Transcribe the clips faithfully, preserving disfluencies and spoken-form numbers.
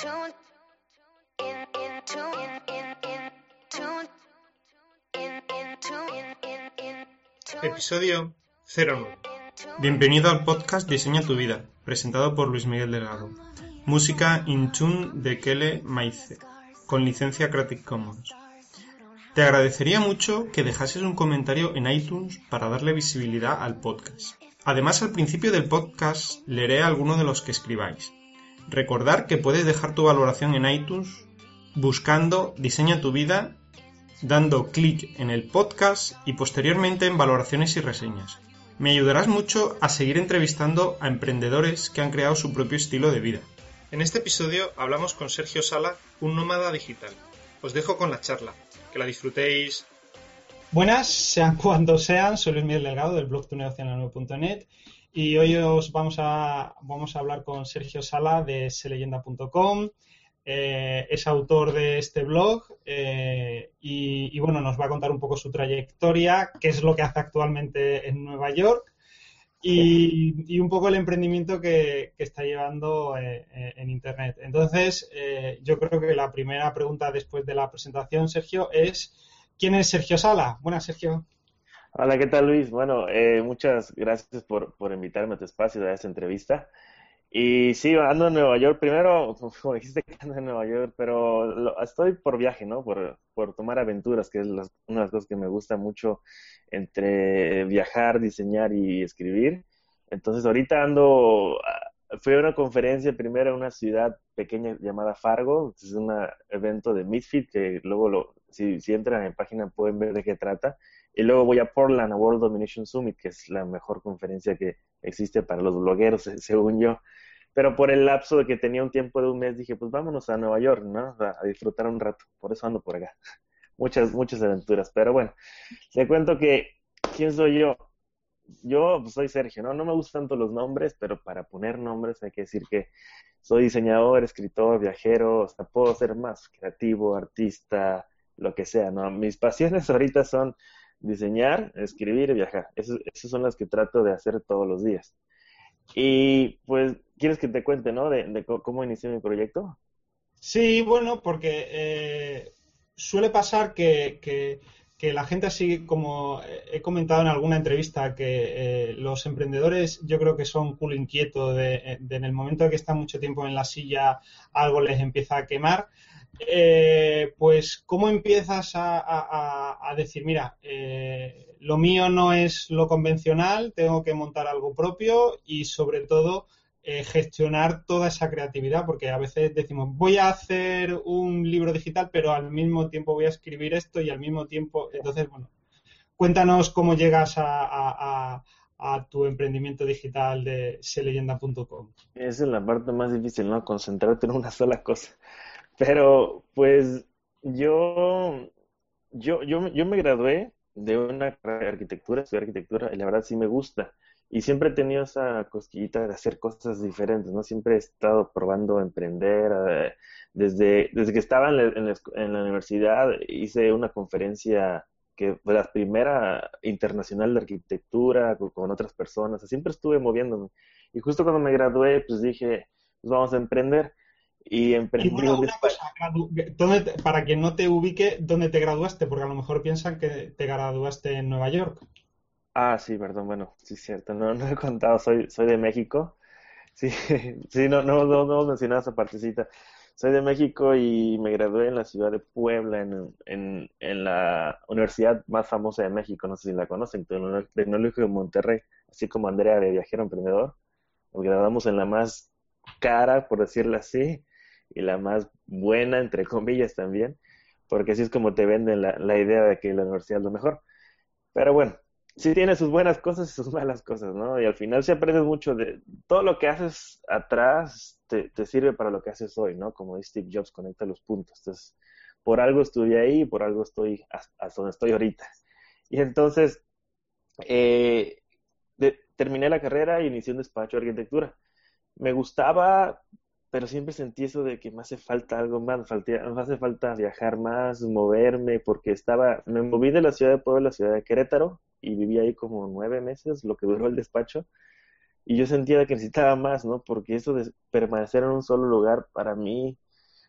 tune in in tune in in in tune in in tune in in in tune. Episodio cero nueve. Bienvenido al podcast Diseña tu vida, presentado por Luis Miguel Delgado. Música In Tune de Kele Maize, con licencia Creative Commons. Te agradecería mucho que dejases un comentario en iTunes para darle visibilidad al podcast. Además, al principio del podcast leeré alguno de los que escribáis. Recordar que puedes dejar tu valoración en iTunes buscando Diseña tu vida, dando clic en el podcast y posteriormente en valoraciones y reseñas. Me ayudarás mucho a seguir entrevistando a emprendedores que han creado su propio estilo de vida. En este episodio hablamos con Sergio Sala, un nómada digital. Os dejo con la charla. Que la disfrutéis. Buenas, sean cuando sean, soy Luis Miguel Delgado del blog tu negocio en la nube punto net y hoy os vamos a, vamos a hablar con Sergio Sala de se leyenda punto com. Eh, es autor de este blog eh, y, y bueno, nos va a contar un poco su trayectoria, qué es lo que hace actualmente en Nueva York y, y un poco el emprendimiento que, que está llevando eh, eh, en Internet. Entonces, eh, yo creo que la primera pregunta después de la presentación, Sergio, es ¿quién es Sergio Sala? Buenas, Sergio. Hola, ¿qué tal, Luis? Bueno, eh, muchas gracias por, por invitarme a tu espacio de esta entrevista. Y sí, ando en Nueva York. Primero, como dijiste que ando en Nueva York, pero lo, estoy por viaje, ¿no? Por, por tomar aventuras, que es las, una de las cosas que me gusta mucho entre viajar, diseñar y escribir. Entonces, ahorita ando, fui a una conferencia primero en una ciudad pequeña llamada Fargo. Es un evento de Misfit, que luego, lo, si, si entran en mi página pueden ver de qué trata. Y luego voy a Portland, a World Domination Summit, que es la mejor conferencia que existe para los blogueros, según yo. Pero por el lapso de que tenía un tiempo de un mes, dije, pues vámonos a Nueva York, ¿no? A, a disfrutar un rato. Por eso ando por acá. Muchas, muchas aventuras. Pero bueno, te cuento que, ¿quién soy yo? Yo pues, soy Sergio, ¿no? No me gustan tanto los nombres, pero para poner nombres hay que decir que soy diseñador, escritor, viajero, hasta puedo ser más creativo, artista, lo que sea, ¿no? Mis pasiones ahorita son diseñar, escribir y viajar. Esas, esas son las que trato de hacer todos los días. Y pues, ¿quieres que te cuente, no? De, de cómo inicié mi proyecto. Sí, bueno, porque eh, suele pasar que, que, que la gente así, como he comentado en alguna entrevista, que eh, los emprendedores yo creo que son culo inquieto de, de en el momento de que están mucho tiempo en la silla algo les empieza a quemar. Eh, pues, ¿cómo empiezas a, a, a decir, mira, eh, lo mío no es lo convencional, tengo que montar algo propio y sobre todo eh, gestionar toda esa creatividad? Porque a veces decimos, voy a hacer un libro digital, pero al mismo tiempo voy a escribir esto y al mismo tiempo, entonces, bueno, cuéntanos cómo llegas a, a, a, a tu emprendimiento digital de se leyenda punto com. Esa es la parte más difícil, ¿no? Concentrarte en una sola cosa. Pero, pues, yo, yo, yo, yo me gradué de una carrera de arquitectura, estudié arquitectura, y la verdad sí me gusta. Y siempre he tenido esa cosquillita de hacer cosas diferentes, ¿no? Siempre he estado probando emprender. eh, desde, desde que estaba en la, en la, en la universidad hice una conferencia que fue la primera internacional de arquitectura con, con otras personas. Siempre estuve moviéndome. Y justo cuando me gradué, pues dije, pues vamos a emprender. Y Y emprendí bueno, un una despacho. cosa, gradu- ¿dónde te- para quien no te ubique, ¿dónde te graduaste? Porque a lo mejor piensan que te graduaste en Nueva York. Ah, sí, perdón, bueno, sí es cierto, no, no he contado, soy, soy de México. Sí, sí, no, no, no, no mencionaba esa partecita. Soy de México y me gradué en la ciudad de Puebla, en, en, en la universidad más famosa de México, no sé si la conocen, Tecnológico Tecnológico de Monterrey, así como Andrea de Viajero Emprendedor. Nos graduamos en la más cara, por decirlo así, y la más buena, entre comillas también, porque así es como te venden la, la idea de que la universidad es lo mejor. Pero bueno, sí tiene sus buenas cosas y sus malas cosas, ¿no? Y al final sí aprendes mucho de todo lo que haces atrás, te, te sirve para lo que haces hoy, ¿no? Como dice Steve Jobs, conecta los puntos. Entonces, por algo estudié ahí y por algo estoy hasta, hasta donde estoy ahorita. Y entonces, eh, de- terminé la carrera y inicié un despacho de arquitectura. Me gustaba, pero siempre sentí eso de que me hace falta algo más, me, faltía- me hace falta viajar más, moverme, porque estaba, me moví de la ciudad de Puebla a la ciudad de Querétaro y viví ahí como nueve meses, lo que duró el despacho, y yo sentía que necesitaba más, ¿no? Porque eso de permanecer en un solo lugar para mí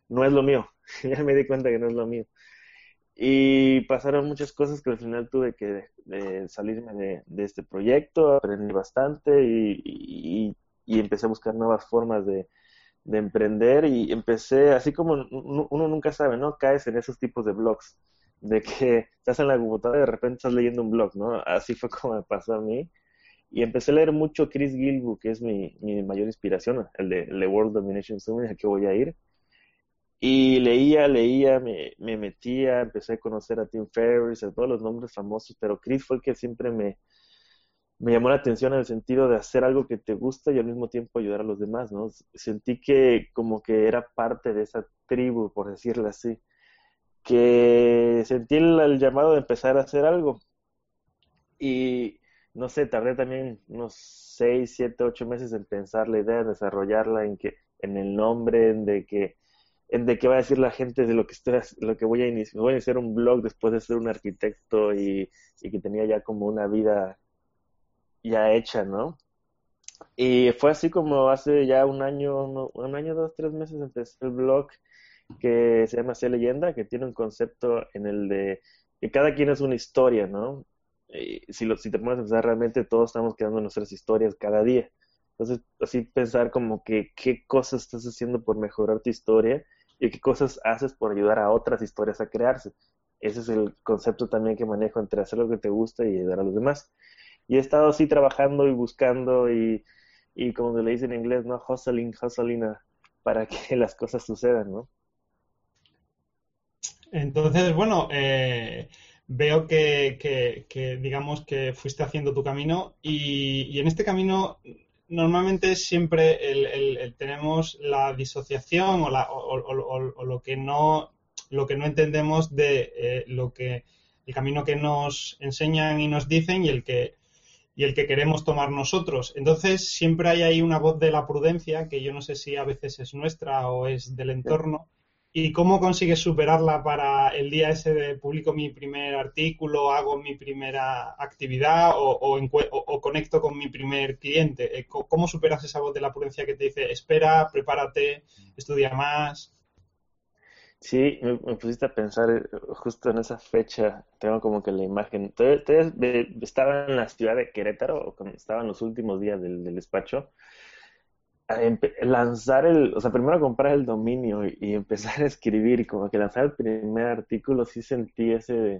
no es lo mío. Ya me di cuenta que no es lo mío. Y pasaron muchas cosas que al final tuve que de salirme de, de este proyecto, aprendí bastante y, y, y empecé a buscar nuevas formas de, de emprender y empecé, así como uno nunca sabe, ¿no? Caes en esos tipos de blogs, de que estás en la computadora y de repente estás leyendo un blog, ¿no? Así fue como me pasó a mí. Y empecé a leer mucho Chris Guillebeau, que es mi, mi mayor inspiración, el de, el de World Domination Summit, al que voy a ir. Y leía, leía, me, me metía, empecé a conocer a Tim Ferriss, a todos los nombres famosos, pero Chris fue el que siempre me, me llamó la atención en el sentido de hacer algo que te gusta y al mismo tiempo ayudar a los demás, ¿no? Sentí que como que era parte de esa tribu, por decirlo así, que sentí el, el llamado de empezar a hacer algo. Y no sé, tardé también unos seis, siete, ocho meses en pensar la idea, en desarrollarla, en que, en el nombre, en de que en de qué va a decir la gente de lo que estoy, lo que voy a iniciar. Voy a iniciar un blog después de ser un arquitecto y, y que tenía ya como una vida ya hecha, ¿no? Y fue así como hace ya un año, no, un año, dos, tres meses empecé el blog que se llama Sea Leyenda, que tiene un concepto en el de que cada quien es una historia, ¿no? Y si, lo, si te pones a pensar, realmente todos estamos creando nuestras historias cada día. Entonces, así pensar como que qué cosas estás haciendo por mejorar tu historia y qué cosas haces por ayudar a otras historias a crearse. Ese es el concepto también que manejo entre hacer lo que te gusta y ayudar a los demás. Y he estado así trabajando y buscando y, y como le dicen en inglés, ¿no? Hustling, hustling a, para que las cosas sucedan, ¿no? Entonces, bueno, eh, veo que, que, que, digamos que fuiste haciendo tu camino y, y en este camino normalmente siempre el, el, el tenemos la disociación o, la, o, o, o, o lo que no lo que no entendemos de eh, lo que el camino que nos enseñan y nos dicen y el que y el que queremos tomar nosotros. Entonces siempre hay ahí una voz de la prudencia que yo no sé si a veces es nuestra o es del entorno. ¿Y cómo consigues superarla para el día ese de publico mi primer artículo, hago mi primera actividad o, o, o, o conecto con mi primer cliente? ¿Cómo superas esa voz de la prudencia que te dice espera, prepárate, estudia más? Sí, me, me pusiste a pensar eh, justo en esa fecha, tengo como que la imagen. Todavía- todavía ve- estaba en la ciudad de Querétaro, o cuando estaba en los últimos días del, del despacho, a empe- lanzar el, o sea, primero comprar el dominio y, y empezar a escribir y como que lanzar el primer artículo, sí sentí ese de,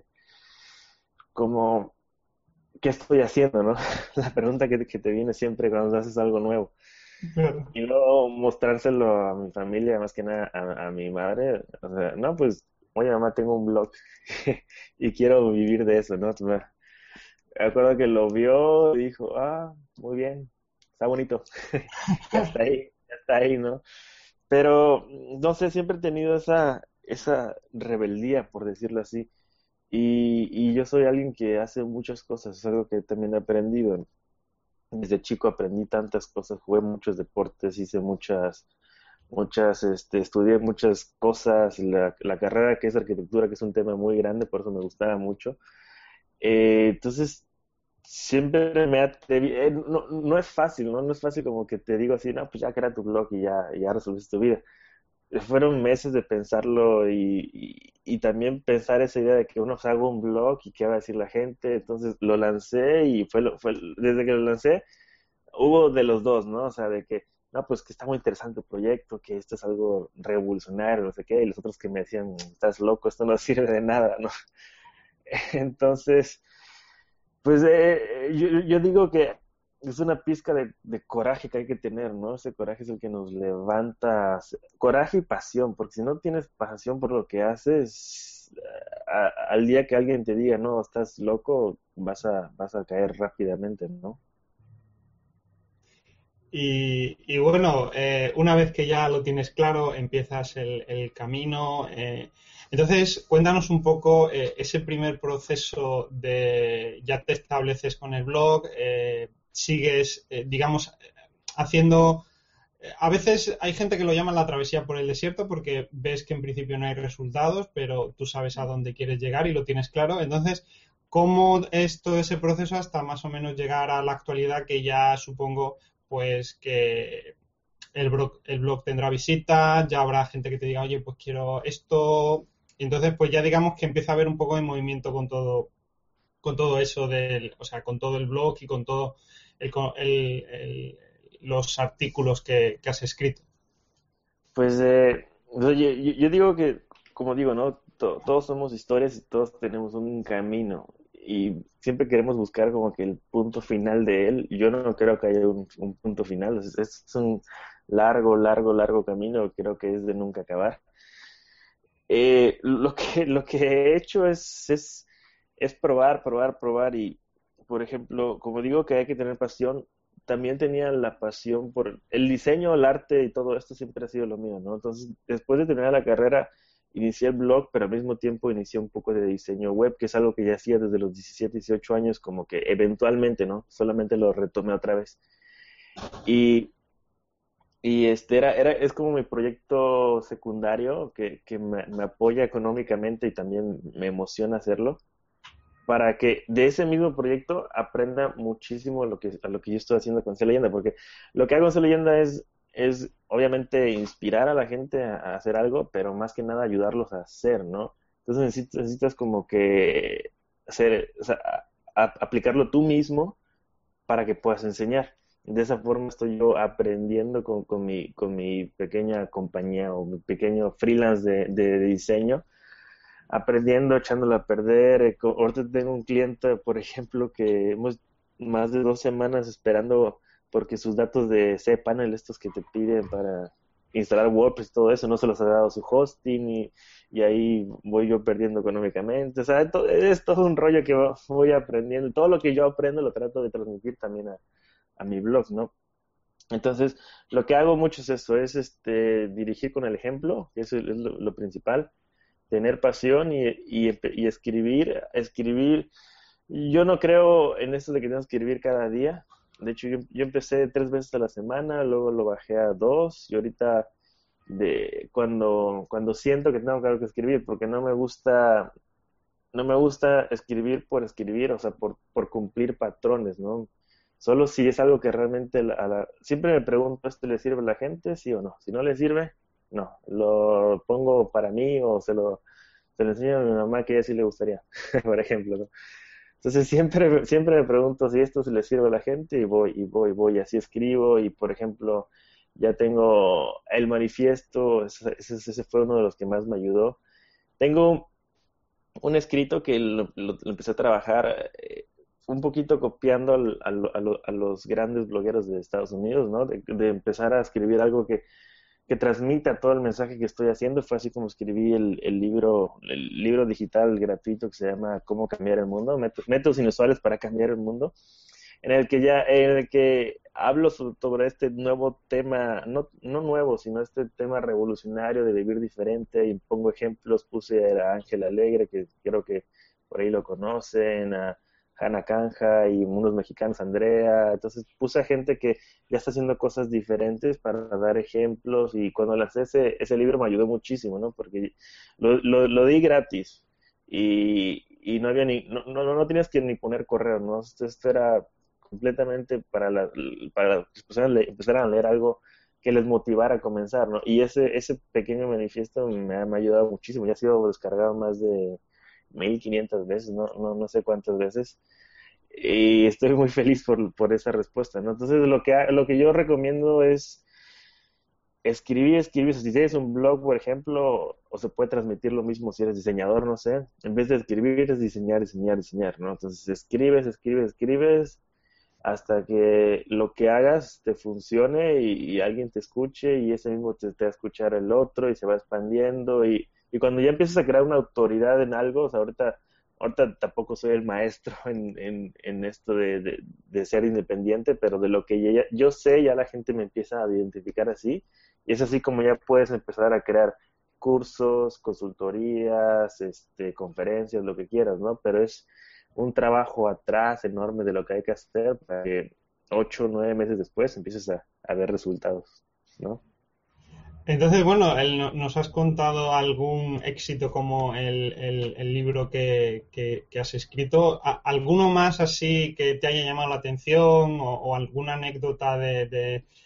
como, ¿qué estoy haciendo, no? La pregunta que, que te viene siempre cuando haces algo nuevo. Claro. Y luego mostrárselo a mi familia, más que nada a, a mi madre. O sea, no, pues, oye, mamá, tengo un blog y quiero vivir de eso, ¿no? Me acuerdo que lo vio y dijo, ah, muy bien, está bonito. Ya está ahí, ya está ahí, ¿no? Pero, no sé, siempre he tenido esa, esa rebeldía, por decirlo así. Y, y yo soy alguien que hace muchas cosas, es algo que también he aprendido. Desde chico aprendí tantas cosas, jugué muchos deportes, hice muchas, muchas, este, estudié muchas cosas, la, la carrera que es arquitectura, que es un tema muy grande, por eso me gustaba mucho. Eh, entonces, siempre me atreví, eh, no, no es fácil, ¿no? No es fácil como que te digo así, no, pues ya crea tu blog y ya, ya resolviste tu vida. Fueron meses de pensarlo y, y, y también pensar esa idea de que uno se haga un blog y qué va a decir la gente. Entonces lo lancé y fue, lo, fue desde que lo lancé hubo de los dos, ¿no? O sea, de que, no, pues que está muy interesante el proyecto, que esto es algo revolucionario, no sé qué, y los otros que me decían, estás loco, esto no sirve de nada, ¿no? Entonces, pues eh, yo, yo digo que es una pizca de, de coraje que hay que tener, ¿no? Ese coraje es el que nos levanta, coraje y pasión, porque si no tienes pasión por lo que haces, a- al día que alguien te diga, no, estás loco, vas a, vas a caer rápidamente, ¿no? Y, y bueno, eh, una vez que ya lo tienes claro, empiezas el, el camino. Eh, entonces, cuéntanos un poco eh, ese primer proceso de ya te estableces con el blog, eh, sigues, eh, digamos, haciendo. eh, A veces hay gente que lo llama la travesía por el desierto porque ves que en principio no hay resultados, pero tú sabes a dónde quieres llegar y lo tienes claro. Entonces, ¿cómo es todo ese proceso hasta más o menos llegar a la actualidad que ya supongo pues que el blog, el blog tendrá visitas, ya habrá gente que te diga, oye, pues quiero esto. Y entonces, pues ya digamos que empieza a haber un poco de movimiento con todo, con todo eso del, o sea, con todo el blog y con todo el, el, el, los artículos que, que has escrito. Pues eh, oye, yo, yo digo que, como digo, ¿no? To- todos somos historias y todos tenemos un camino y siempre queremos buscar como que el punto final de él. Yo no creo que haya un, un punto final, es, es un largo, largo, largo camino, creo que es de nunca acabar. Eh, lo que, lo que he hecho es, es, es probar, probar, probar y, por ejemplo, como digo que hay que tener pasión, también tenía la pasión por el diseño, el arte y todo esto siempre ha sido lo mío, ¿no? Entonces, después de terminar la carrera, inicié el blog, pero al mismo tiempo inicié un poco de diseño web, que es algo que ya hacía desde los diecisiete, dieciocho años, como que eventualmente, ¿no? Solamente lo retomé otra vez. Y y este era, era, es como mi proyecto secundario que, que me, me apoya económicamente y también me emociona hacerlo, para que de ese mismo proyecto aprenda muchísimo lo que, a lo que yo estoy haciendo con C Leyenda, porque lo que hago en C Leyenda es, es obviamente inspirar a la gente a, a hacer algo, pero más que nada ayudarlos a hacer, ¿no? Entonces necesitas, necesitas como que hacer, o sea, a- a- aplicarlo tú mismo para que puedas enseñar. De esa forma estoy yo aprendiendo con, con mi, con mi pequeña compañía o mi pequeño freelance de, de diseño, aprendiendo, echándolo a perder. Eh, co- Ahorita tengo un cliente, por ejemplo, que hemos más de dos semanas esperando porque sus datos de cPanel, estos que te piden para instalar WordPress y todo eso, no se los ha dado su hosting y, y ahí voy yo perdiendo económicamente. O sea, to- es todo un rollo que va- voy aprendiendo. Todo lo que yo aprendo lo trato de transmitir también a, a mi blog, ¿no? Entonces, lo que hago mucho es eso, es este, dirigir con el ejemplo, que eso es lo, lo principal, tener pasión y, y, empe- y escribir, escribir. Yo no creo en eso de que tenemos que escribir cada día. De hecho, yo, yo empecé tres veces a la semana, luego lo bajé a dos y ahorita de cuando, cuando siento que tengo algo que escribir, porque no me gusta, no me gusta escribir por escribir, o sea, por, por cumplir patrones, ¿no? Solo si es algo que realmente la- a la- siempre me pregunto, ¿esto le sirve a la gente? ¿Sí o no? Si no le sirve, no. Lo pongo para mí o se lo, se lo enseño a mi mamá que a ella sí le gustaría, por ejemplo, ¿no? Entonces siempre, siempre me pregunto si esto se le sirve a la gente y voy, y voy, voy, así escribo y por ejemplo ya tengo el manifiesto, ese, ese ese fue uno de los que más me ayudó. Tengo un escrito que lo, lo- lo empecé a trabajar eh, un poquito copiando al- a, lo- a lo- a los grandes blogueros de Estados Unidos, ¿no? De, de empezar a escribir algo que, que transmita todo el mensaje que estoy haciendo. Fue así como escribí el, el libro, el libro digital gratuito que se llama Cómo cambiar el mundo, Métodos, métodos inusuales para cambiar el mundo, en el que ya, en el que hablo so- sobre este nuevo tema, no, no nuevo, sino este tema revolucionario de vivir diferente, y pongo ejemplos, puse a Ángel Alegre, que creo que por ahí lo conocen, a Hannah Canja y unos mexicanos, Andrea, entonces puse a gente que ya está haciendo cosas diferentes para dar ejemplos, y cuando lancé ese, ese libro me ayudó muchísimo, ¿no? Porque lo, lo, lo di gratis y, y no había ni, no, no, no tenías que ni poner correo, ¿no? Esto, esto era completamente para, la, para que empezaran a, leer, empezaran a leer algo que les motivara a comenzar, ¿no? Y ese, ese pequeño manifiesto me ha, me ha ayudado muchísimo, ya ha sido descargado más de mil quinientas veces, no, no, no sé cuántas veces, y estoy muy feliz por, por esa respuesta, ¿no? Entonces lo que, ha- lo que yo recomiendo es escribir, escribir, si tienes un blog, por ejemplo, o se puede transmitir lo mismo si eres diseñador, no sé, en vez de escribir es diseñar, diseñar, diseñar, ¿no? Entonces escribes, escribes, escribes, hasta que lo que hagas te funcione y, y alguien te escuche y ese mismo te, te va a escuchar el otro y se va expandiendo y, y cuando ya empiezas a crear una autoridad en algo, o sea, ahorita, ahorita tampoco soy el maestro en, en, en esto de, de, de ser independiente, pero de lo que ya, yo sé ya la gente me empieza a identificar así y es así como ya puedes empezar a crear cursos, consultorías, este, conferencias, lo que quieras, ¿no? Pero es un trabajo atrás enorme de lo que hay que hacer para que ocho o nueve meses después empieces a, a ver resultados, ¿no? Entonces, bueno, el- no- nos has contado algún éxito como el, el- el libro que, que- que has escrito. ¿A- ¿Alguno más así que te haya llamado la atención o, o alguna anécdota de, de-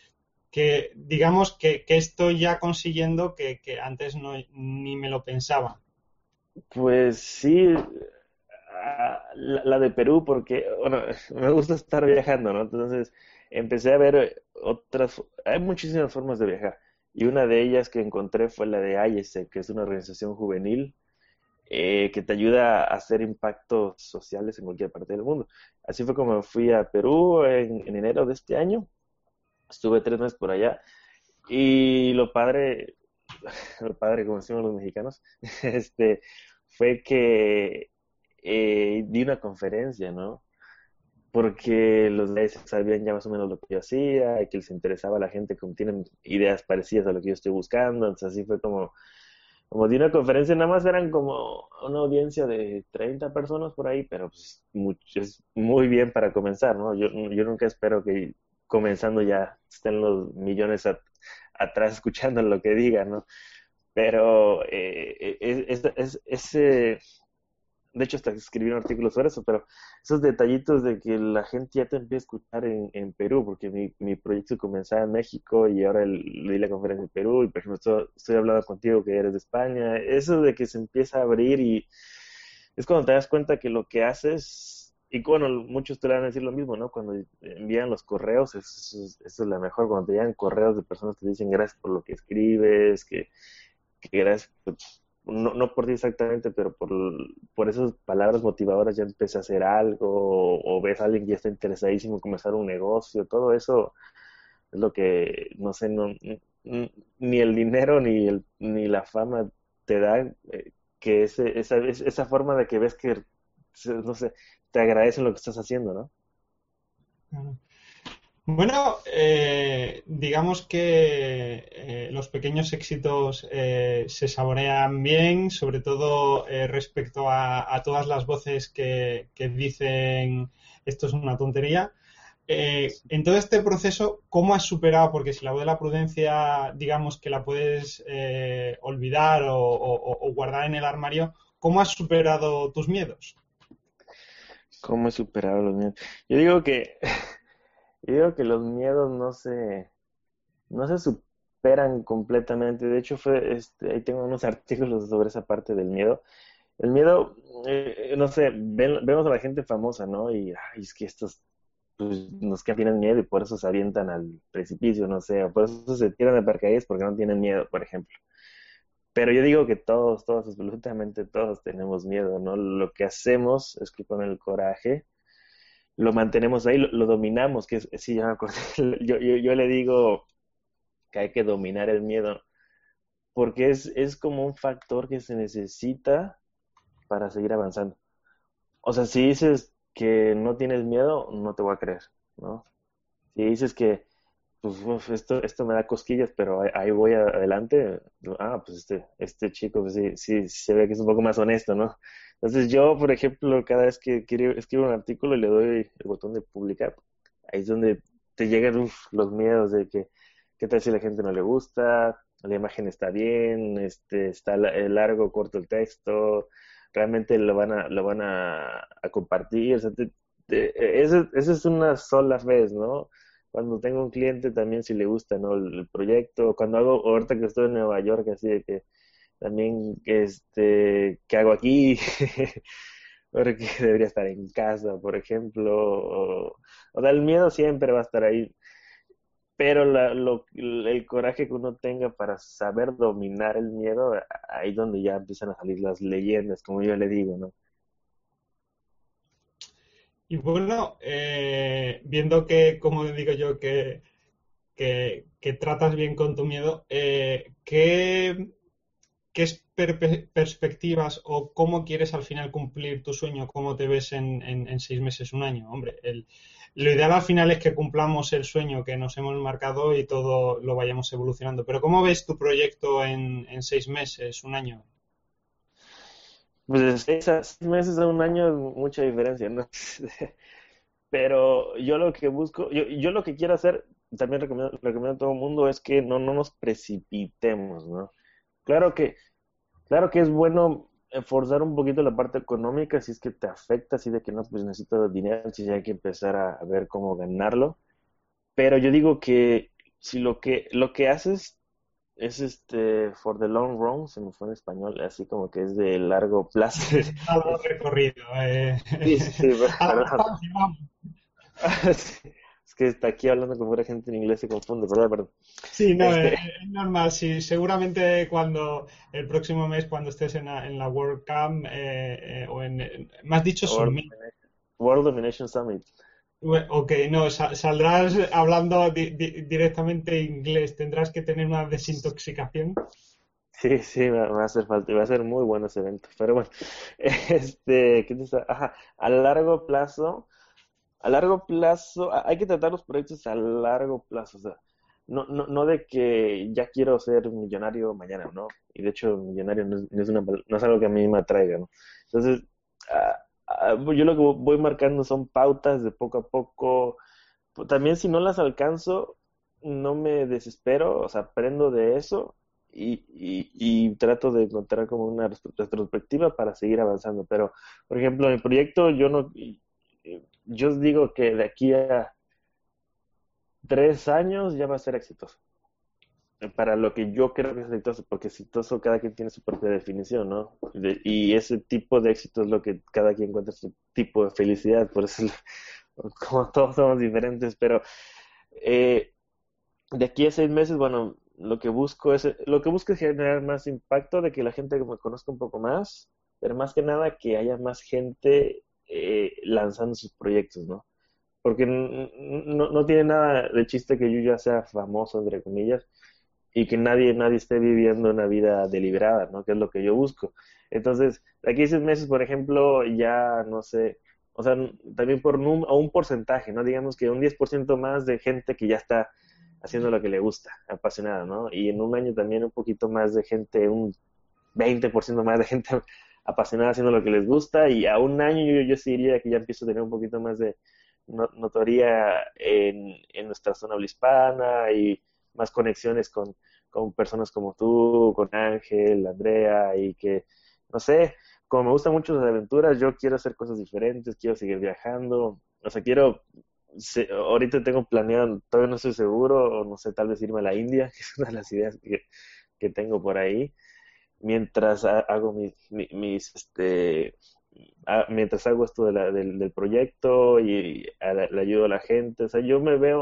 que digamos que, que estoy ya consiguiendo que, que antes no, ni me lo pensaba. Pues sí, ah, la, la de Perú, porque, bueno, me gusta estar viajando, ¿no? Entonces empecé a ver otras, hay muchísimas formas de viajar. Y una de ellas que encontré fue la de I E S E, que es una organización juvenil eh, que te ayuda a hacer impactos sociales en cualquier parte del mundo. Así fue como fui a Perú en, en enero de este año. Estuve tres meses por allá y lo padre, lo padre, como decimos los mexicanos, este, fue que eh, di una conferencia, ¿no? Porque los de ahí sabían ya más o menos lo que yo hacía y que les interesaba a la gente que tienen ideas parecidas a lo que yo estoy buscando. Entonces así fue como, como di una conferencia, nada más eran como una audiencia de treinta personas por ahí, pero pues mucho, es muy bien para comenzar, ¿no? Yo, yo nunca espero que comenzando ya estén los millones a- atrás escuchando lo que digan, ¿no? Pero eh, es, es- es- ese, de hecho hasta escribí un artículo sobre eso, pero esos detallitos de que la gente ya te empieza a escuchar en, en Perú, porque mi, mi proyecto comenzaba en México y ahora el- le di la conferencia en Perú y por ejemplo estoy, estoy hablando contigo que eres de España, eso de que se empieza a abrir y es cuando te das cuenta que lo que haces, y bueno, muchos te van a decir lo mismo, ¿no? Cuando envían los correos, eso, eso es eso es la mejor, cuando te llegan correos de personas que te dicen gracias por lo que escribes, que que gracias, pues, no, no por ti exactamente, pero por, por esas palabras motivadoras ya empecé a hacer algo, o, o ves a alguien que ya está interesadísimo en comenzar un negocio, todo eso es lo que, no sé, no, n- ni el dinero ni, el, ni la fama te da, eh, que ese, esa, es- esa forma de que ves que, se- no sé, te agradecen lo que estás haciendo, ¿no? Bueno, eh, digamos que eh, los pequeños éxitos eh, se saborean bien, sobre todo eh, respecto a, a todas las voces que, que dicen esto es una tontería. Eh, en todo este proceso, ¿cómo has superado? Porque si la voz de la prudencia, digamos que la puedes eh, olvidar o, o- o guardar en el armario, ¿cómo has superado tus miedos? ¿Cómo he superado los miedos? Yo digo que, yo digo que los miedos no se, no se superan completamente. De hecho, fue, este, ahí tengo unos artículos sobre esa parte del miedo. El miedo, eh, no sé, ven- vemos a la gente famosa, ¿no? Y ay, es que estos pues, nos que tienen miedo y por eso se avientan al precipicio, no sé, o por eso se tiran de paracaídas porque no tienen miedo, por ejemplo. Pero yo digo que todos, todos, absolutamente todos tenemos miedo, ¿no? Lo que hacemos es que con el coraje lo mantenemos ahí, lo, lo dominamos, que es, sí, ya me acordé. Yo, yo, yo le digo que hay que dominar el miedo porque es, es como un factor que se necesita para seguir avanzando. O sea, si dices que no tienes miedo, no te voy a creer, ¿no? Si dices que, pues, uf, esto, esto me da cosquillas, pero ahí, ahí voy a- adelante, ah, pues este, este chico, pues sí, sí, se ve que es un poco más honesto, ¿no? Entonces yo, por ejemplo, cada vez que quiero, escribo un artículo y le doy el botón de publicar, ahí es donde te llegan uf, los miedos de que, ¿qué tal si a la gente no le gusta? La imagen está bien, este, está la- eh, largo, corto el texto, realmente lo van a, lo van a, a compartir, o sea, te- te- eso, eso es una sola vez, ¿no? Cuando tengo un cliente también si le gusta, ¿no? El, el proyecto, cuando hago, ahorita que estoy en Nueva York, así de que también, este, ¿qué hago aquí? Porque debería estar en casa, por ejemplo, o, o sea, el miedo siempre va a estar ahí, pero la, lo, el coraje que uno tenga para saber dominar el miedo, ahí es donde ya empiezan a salir las leyendas, como yo le digo, ¿no? Y bueno, eh, viendo que, como digo yo, que, que, que tratas bien con tu miedo, eh, ¿qué, qué es per- perspectivas o cómo quieres al final cumplir tu sueño? ¿Cómo te ves en, en- en seis meses, un año? Hombre, el- lo ideal al final es que cumplamos el sueño que nos hemos marcado y todo lo vayamos evolucionando. Pero ¿cómo ves tu proyecto en, en seis meses, un año? Pues de seis a seis meses a un año es mucha diferencia, ¿no? Pero yo lo que busco, yo, yo lo que quiero hacer, también recomiendo, recomiendo a todo el mundo, es que no, no nos precipitemos, ¿no? Claro que, claro que es bueno forzar un poquito la parte económica si es que te afecta, así de que no, pues necesito dinero, si hay que empezar a, a ver cómo ganarlo. Pero yo digo que si lo que, lo que haces es este, for the long run, se me fue en español, así como que es de largo plazo. Algo recorrido. Eh. Sí, sí, sí, A la perdón. distancia, vamos. Sí, es que está aquí hablando con pura gente en inglés se confunde, perdón, perdón. Sí, no, es, Este, es normal. Sí, seguramente cuando el próximo mes, cuando estés en la, en la WordCamp eh, eh, o en, en- me has dicho World Summit. Domination, World Domination Summit. Bue- Ok, no, sa- saldrás hablando di- di- directamente inglés. Tendrás que tener una desintoxicación. Sí, sí, me, me va a hacer falta, y va a ser muy bueno ese evento. Pero bueno, este, ¿qué te está? Ajá, a largo plazo, a largo plazo, a- hay que tratar los proyectos a largo plazo, o sea, no, no, no de que ya quiero ser millonario mañana, ¿no? Y de hecho, millonario no es, no es una, pal- no es algo que a mí me atraiga, ¿no? Entonces, ah, ah, yo lo que voy marcando son pautas de poco a poco. Pues, también si no las alcanzo, no me desespero, o sea, aprendo de eso y, y, y trato de encontrar como una res- retrospectiva para seguir avanzando. Pero, por ejemplo, mi proyecto, yo no, y- y- yo digo que de aquí a tres años ya va a ser exitoso. Para lo que yo creo que es exitoso, porque exitoso cada quien tiene su propia definición, ¿no? De- y ese tipo de éxito es lo que cada quien encuentra su tipo de felicidad, por eso como todos somos diferentes, pero eh, de aquí a seis meses, bueno, lo que busco es, lo que busco es generar más impacto, de que la gente me conozca un poco más, pero más que nada que haya más gente eh, lanzando sus proyectos, ¿no? Porque n- n- no, no tiene nada de chiste que yo ya sea famoso, entre comillas, y que nadie, nadie esté viviendo una vida deliberada, ¿no? Que es lo que yo busco. Entonces, de aquí a seis meses, por ejemplo, ya no sé, o sea, también por num- o un porcentaje, ¿no? Digamos que un diez por ciento más de gente que ya está haciendo lo que le gusta, apasionada, ¿no? Y en un año también un poquito más de gente, un veinte por ciento más de gente apasionada haciendo lo que les gusta, y a un año yo, yo sí diría que ya empiezo a tener un poquito más de no- notoría en, en nuestra zona hispana y más conexiones con, con personas como tú, con Ángel, Andrea, y que, no sé, como me gustan mucho las aventuras, yo quiero hacer cosas diferentes, quiero seguir viajando, o sea, quiero, se- ahorita tengo planeado, todavía no estoy seguro, o no sé, tal vez irme a la India, que es una de las ideas que, que tengo por ahí, mientras ha- hago mis, mi- mis, este, ah, mientras hago esto de la- del, del proyecto y a la- le ayudo a la gente, o sea, yo me veo,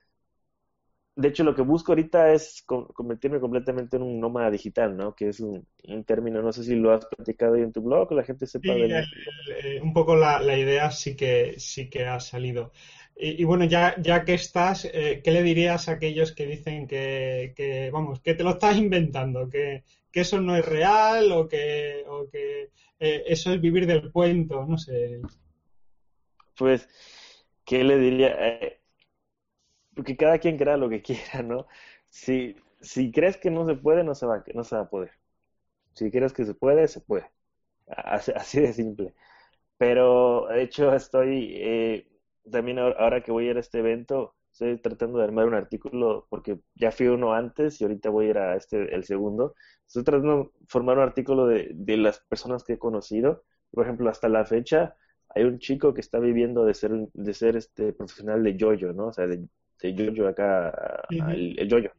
de hecho lo que busco ahorita es con- convertirme completamente en un nómada digital, ¿no? Que es un, un término, no sé si lo has platicado ahí en tu blog, que la gente sepa Sí, el- del... el- eh, un poco la, la idea sí que sí que ha salido. Y, y bueno, ya, ya que estás, eh, ¿qué le dirías a aquellos que dicen que, que, vamos, que te lo estás inventando, que, que eso no es real o que, o que eh, eso es vivir del cuento? No sé. Pues, ¿qué le diría? Eh, porque cada quien crea lo que quiera, ¿no? Si, si crees que no se puede, no se va, no se va a poder. Si crees que se puede, se puede. Así, así de simple. Pero de hecho estoy, eh, también ahora, ahora que voy a ir a este evento, estoy tratando de armar un artículo porque ya fui uno antes y ahorita voy a ir a este, el segundo. Estoy tratando de formar un artículo de, de las personas que he conocido. Por ejemplo, hasta la fecha hay un chico que está viviendo de ser, un- de ser este profesional de yoyo, ¿no? O sea, de, de yoyo acá, Ujú. el, el yoyo.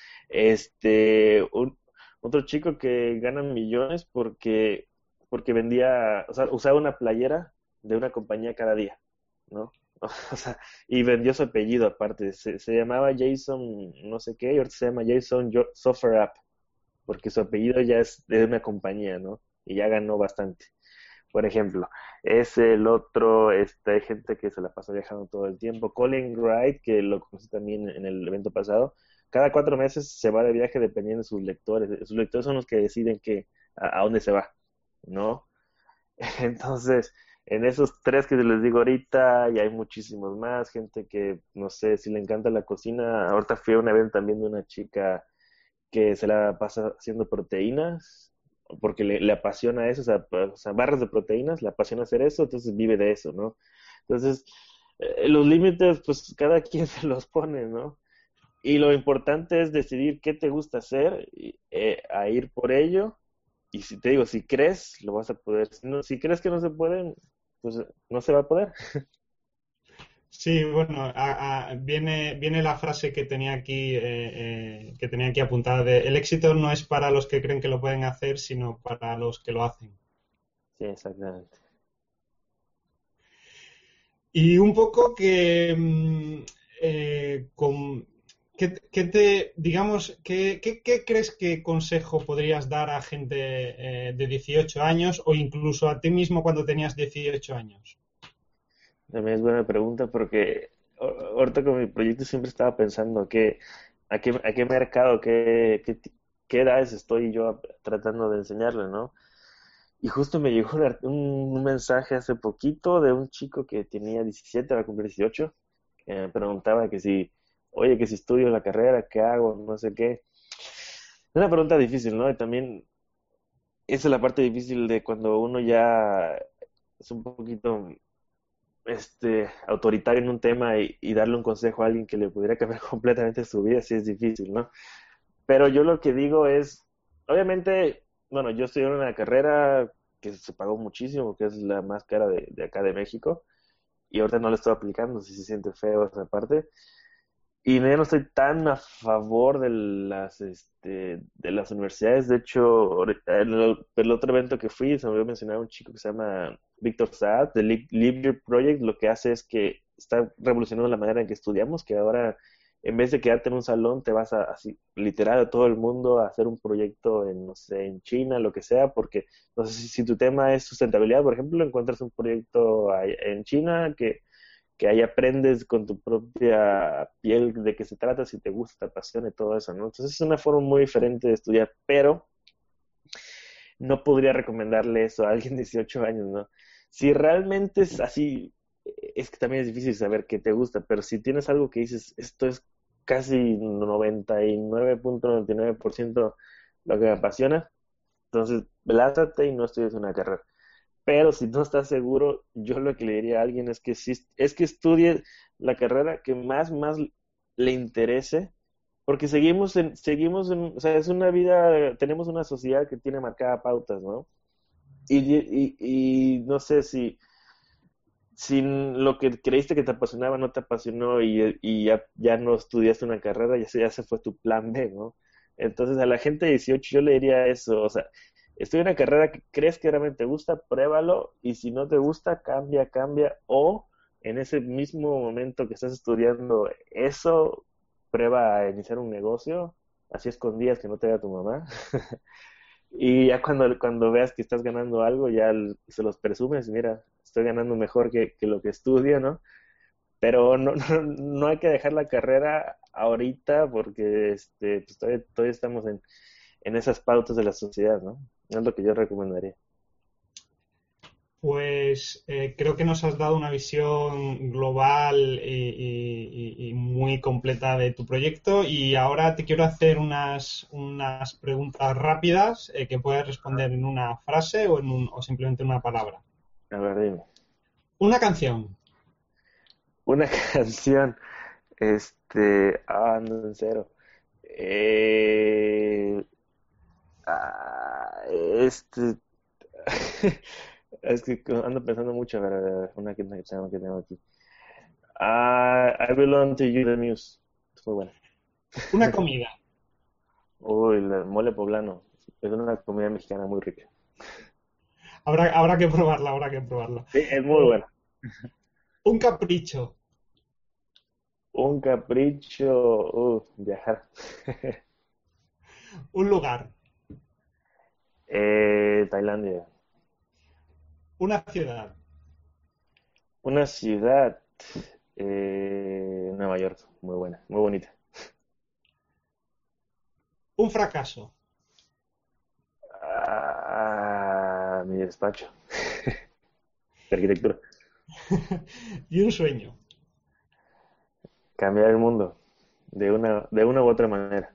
Este, un- otro chico que gana millones porque, porque vendía, o sea, usaba una playera de una compañía cada día, ¿no? O sea, y vendió su apellido aparte. Se, se llamaba Jason, no sé qué, y ahorita se llama Jason Jo- Software App, porque su apellido ya es de una compañía, ¿no? Y ya ganó bastante. Por ejemplo, es el otro, este, hay gente que se la pasa viajando todo el tiempo. Colin Wright, que lo conocí también en el evento pasado, cada cuatro meses se va de viaje dependiendo de sus lectores. Sus lectores son los que deciden que, a, a dónde se va, ¿no? Entonces, en esos tres que les digo ahorita, y hay muchísimos más, gente que, no sé, si le encanta la cocina. Ahorita fui a un evento también de una chica que se la pasa haciendo proteínas, porque le, le apasiona eso, o sea, pa- o sea, barras de proteínas, le apasiona hacer eso, entonces vive de eso, ¿no? Entonces, eh, los límites, pues cada quien se los pone, ¿no? Y lo importante es decidir qué te gusta hacer, y, eh, a ir por ello, y si te digo, si crees, lo vas a poder. Si, no- si crees que no se puede, pues no se va a poder. Sí, bueno, a- a- viene, viene la frase que tenía aquí, eh, eh, que tenía aquí apuntada de el éxito no es para los que creen que lo pueden hacer, sino para los que lo hacen. Sí, exactamente. Y un poco que, mm, eh, con, ¿qué, qué te, digamos, qué, qué- qué crees que consejo podrías dar a gente eh, de dieciocho años o incluso a ti mismo cuando tenías dieciocho años? También es buena pregunta porque a- ahorita con mi proyecto siempre estaba pensando que a qué, a qué mercado, qué, qué, ti- qué edades estoy yo tratando de enseñarle, ¿no? Y justo me llegó un, ar- un mensaje hace poquito de un chico que tenía diecisiete, va a cumplir dieciocho, que me preguntaba que si, oye, que si estudio la carrera, ¿qué hago? No sé qué. Es una pregunta difícil, ¿no? Y también esa es la parte difícil de cuando uno ya es un poquito este, autoritario en un tema y, y darle un consejo a alguien que le pudiera cambiar completamente su vida, sí es difícil, ¿no? Pero yo lo que digo es, obviamente, bueno, yo estoy en una carrera que se pagó muchísimo, que es la más cara de, de acá de México, y ahorita no la estoy aplicando, si se siente feo esa parte. Y no, yo no estoy tan a favor de las, este, de las universidades. De hecho, ahorita, en el, el otro evento que fui, se me olvidó mencionar a un chico que se llama Víctor Saad, de Live, Live Your Project. Lo que hace es que está revolucionando la manera en que estudiamos, que ahora, en vez de quedarte en un salón, te vas a, así, literal, a todo el mundo a hacer un proyecto en, no sé, en China, lo que sea, porque, no sé si, si tu tema es sustentabilidad, por ejemplo, encuentras un proyecto ahí en China que que ahí aprendes con tu propia piel de qué se trata, si te gusta, te apasiona y todo eso, ¿no? Entonces es una forma muy diferente de estudiar, pero no podría recomendarle eso a alguien de dieciocho años, ¿no? Si realmente es así, es que también es difícil saber qué te gusta, pero si tienes algo que dices, esto es casi noventa y nueve punto noventa y nueve por ciento lo que me apasiona, entonces lánzate y no estudies una carrera. Pero si no estás seguro, yo lo que le diría a alguien es que sí, es que estudie la carrera que más, más le interese, porque seguimos en, seguimos en, o sea, es una vida, tenemos una sociedad que tiene marcada pautas, ¿no? Y, y, y no sé si, si lo que creíste que te apasionaba no te apasionó y, y ya, ya no estudiaste una carrera, ya se, ya se fue tu plan B, ¿no? Entonces a la gente de dieciocho yo le diría eso, o sea, estudia una carrera que crees que realmente te gusta, pruébalo y si no te gusta, cambia, cambia o en ese mismo momento que estás estudiando eso, prueba a iniciar un negocio, así escondidas que no te vea tu mamá. Y ya cuando, cuando veas que estás ganando algo, ya l- se los presumes, mira, estoy ganando mejor que, que lo que estudio, ¿no? Pero no, no, no hay que dejar la carrera ahorita porque este, pues todavía, todavía estamos en, en esas pautas de la sociedad, ¿no? Es lo que yo recomendaría. Pues eh, creo que nos has dado una visión global y, y- y- y muy completa de tu proyecto y ahora te quiero hacer unas, unas preguntas rápidas eh, que puedes responder en una frase o, en un- o simplemente en una palabra. A ver, dime. Una canción, Una canción, este, ah, no, en cero. Eh, ah, este, es que ando pensando mucho, a ver, a ver, a ver, una que, una que tengo que tengo aquí. Ah, I Belong to You, The Muse. Es muy buena. una comida. Uy, el mole poblano. Es una comida mexicana muy rica. Habrá, habrá que probarla, habrá que probarla. Sí, es muy Eh, buena. un capricho, Un capricho, uh, viajar. un lugar, Eh, Tailandia. una ciudad, Una ciudad, eh, Nueva York. Muy buena, muy bonita. un fracaso Ah, mi despacho de arquitectura. y un sueño. Cambiar el mundo de una, de una u otra manera.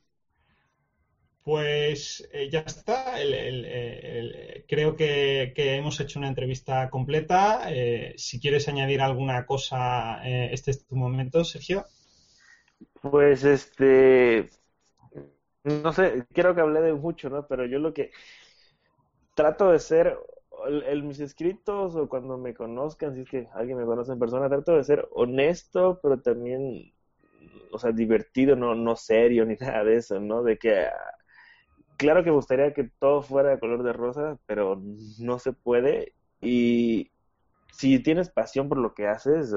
Pues eh, ya está. El- el- el- creo que, que hemos hecho una entrevista completa. Eh, si quieres añadir alguna cosa, eh, este es tu momento, Sergio. Pues este, no sé, creo que hablé de mucho, ¿no? Pero yo lo que trato de ser, el, el, mis escritos o cuando me conozcan, si es que alguien me conoce en persona, trato de ser honesto, pero también, o sea, divertido, no, no serio ni nada de eso, ¿no? De que, claro que me gustaría que todo fuera de color de rosa, pero no se puede. Y si tienes pasión por lo que haces,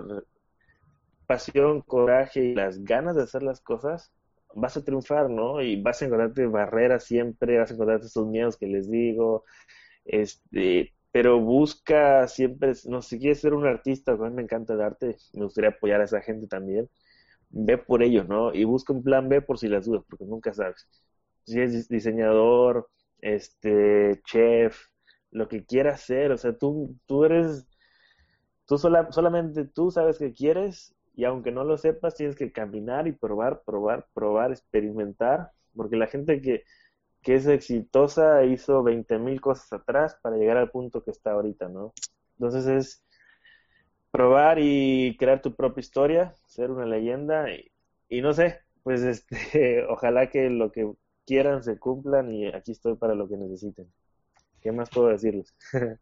pasión, coraje y las ganas de hacer las cosas, vas a triunfar, ¿no? Y vas a encontrarte barreras siempre, vas a encontrarte esos miedos que les digo, este, pero busca siempre, no sé, si quieres ser un artista, a mí me encanta el arte, me gustaría apoyar a esa gente también, ve por ello, ¿no? Y busca un plan B por si las dudas, porque nunca sabes. Si es diseñador, este, chef, lo que quieras ser, o sea, tú, tú eres, tú sola, solamente tú sabes qué quieres. Y aunque no lo sepas, tienes que caminar y probar, probar, probar, experimentar, porque la gente que, que es exitosa hizo veinte mil cosas atrás para llegar al punto que está ahorita, ¿no? Entonces es probar y crear tu propia historia, ser una leyenda y, y no sé, pues este, ojalá que lo que quieran se cumplan y aquí estoy para lo que necesiten. ¿Qué más puedo decirles?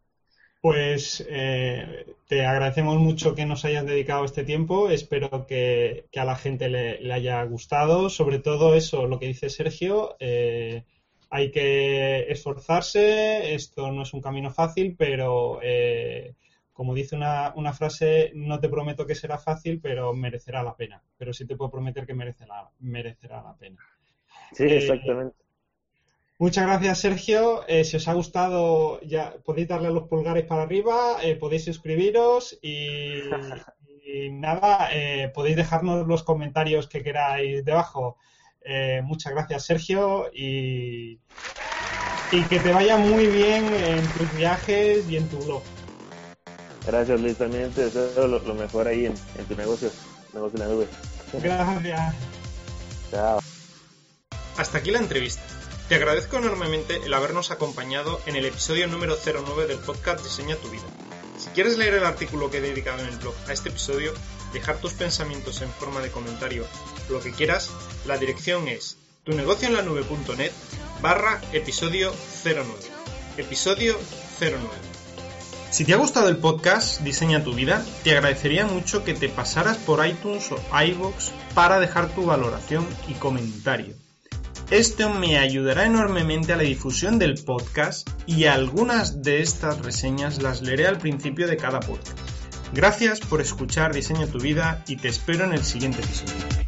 Pues eh, te agradecemos mucho que nos hayas dedicado este tiempo. Espero que, que a la gente le, le haya gustado. Sobre todo eso, lo que dice Sergio, eh, hay que esforzarse. Esto no es un camino fácil, pero eh, como dice una, una frase, no te prometo que será fácil, pero merecerá la pena. Pero sí te puedo prometer que merecerá, merecerá la pena. Sí, exactamente. Eh, Muchas gracias, Sergio. Eh, si os ha gustado, ya podéis darle los pulgares para arriba, eh, podéis suscribiros y, y nada, eh, podéis dejarnos los comentarios que queráis debajo. Eh, muchas gracias, Sergio, y, y que te vaya muy bien en tus viajes y en tu blog. Gracias, Luis, también te deseo lo, lo mejor ahí en, en tu negocio, negocio en la nube. Gracias. Chao. Hasta aquí la entrevista. Te agradezco enormemente el habernos acompañado en el episodio número cero nueve del podcast Diseña tu vida. Si quieres leer el artículo que he dedicado en el blog a este episodio, dejar tus pensamientos en forma de comentario o lo que quieras, la dirección es tunegocioenlanube.net barra episodio cero nueve. Episodio cero nueve. Si te ha gustado el podcast Diseña tu vida, te agradecería mucho que te pasaras por iTunes o iVoox para dejar tu valoración y comentario. Esto me ayudará enormemente a la difusión del podcast y algunas de estas reseñas las leeré al principio de cada podcast. Gracias por escuchar Diseña tu vida y te espero en el siguiente episodio.